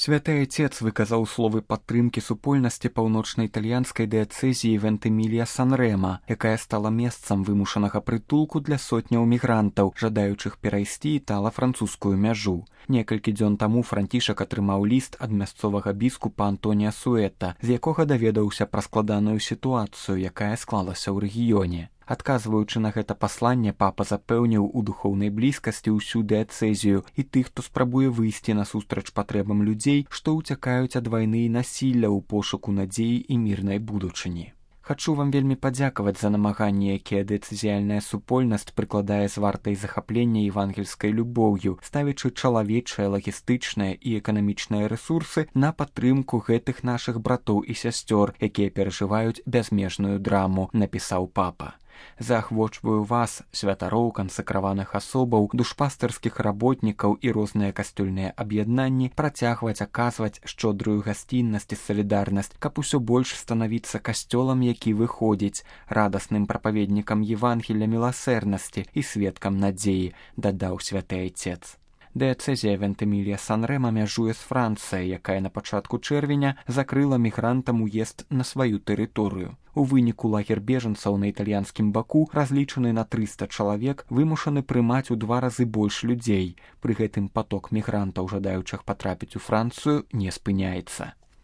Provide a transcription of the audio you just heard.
Святы Айцец выказаў словы падтрымкі супольнасці паўночна-італьянскай дыяцэзіі Вентымілія-Сан-Рэма, якая стала месцам вымушанага прытулку для сотняў мігрантаў, жадаючых перайсці італа-французскую мяжу. Некалькі дзён таму Францішак атрымаў ліст ад мясцовага біскупа Антонія Суэта, з якога даведаўся пра складаную сітуацыю, якая склалася ў рэгіёне. Адказваючы на гэта пасланне, папа запэўніў у духоўнай блізкасці ўсю дыяцэзію і тых, хто спрабуе выйсці насустрач патрэбам людзей, што ўцякаюць ад вайны і насілля ў пошуку надзеі і мірнай будучыні. Хачу вам вельмі падзякаваць за намаганні, якія дыяцэзіяльная супольнасць прыкладае з вартай захаплення евангельскай любоўю, ставячы чалавечыя, лагістычныя і эканамічныя рэсурсы на падтрымку гэтых нашых братоў і сясцёр, якія перажываюць бязмежную драму, напісаў папа. Заахвочваю вас, святароў, кансакраваных асобаў, душпастарскіх работнікаў і розныя касцёльныя аб'яднанні працягваць аказваць шчодрую гасціннасць і салідарнасць, каб усё больш станавіцца касцёлам, які выходзіць, радасным прапаведнікам Евангелля міласэрнасці і сведкам надзеі, дадаў святы Айцец. Дыяцэзія Вентымілія-Сан-Рэма мяжуе з Францыяй, якая на пачатку чэрвеня закрыла мігрантам уезд на сваю тэрыторыю. У выніку лагер бежанцаў на італьянскім баку, разлічаны на 300 чалавек, вымушаны прымаць у 2 разы больш людзей. Пры гэтым паток мігрантаў, жадаючых патрапіць у Францыю, не спыняецца.